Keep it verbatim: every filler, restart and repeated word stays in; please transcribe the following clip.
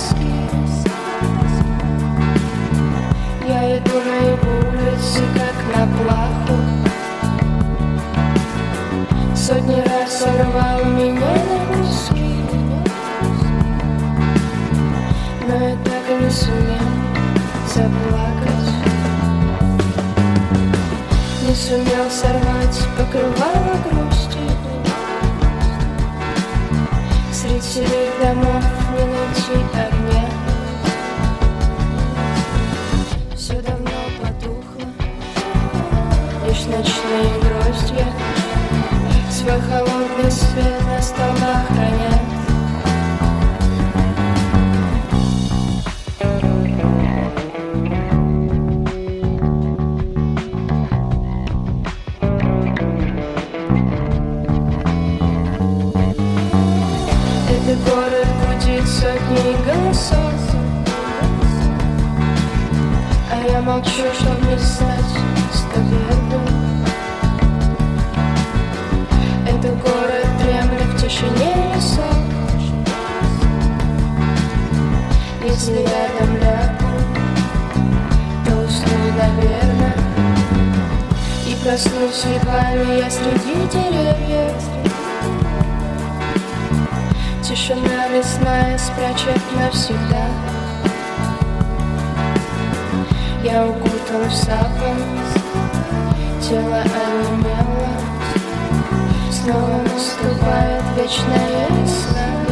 тоски. Я иду на его улице, как на плаху. Сотни раз сорвал меня на куски, но я так и не сумел заплакать. Не сумел сорвать покрывало грусти. Среди серых домов не найти огня. Все давно потухло, лишь ночные гроздья свой холодный свет на столбах хранят. Этот город гудит сотни голосов, а я молчу, чтоб не стать стабильным. Этот город дремлет в тишине лесов. Если рядом лягу, то усну, наверное, и проснусь едва ли я среди деревьев. Тишина лесная спрячет навсегда. Я укутан в саван, тело онемело. Снова наступает вечная весна.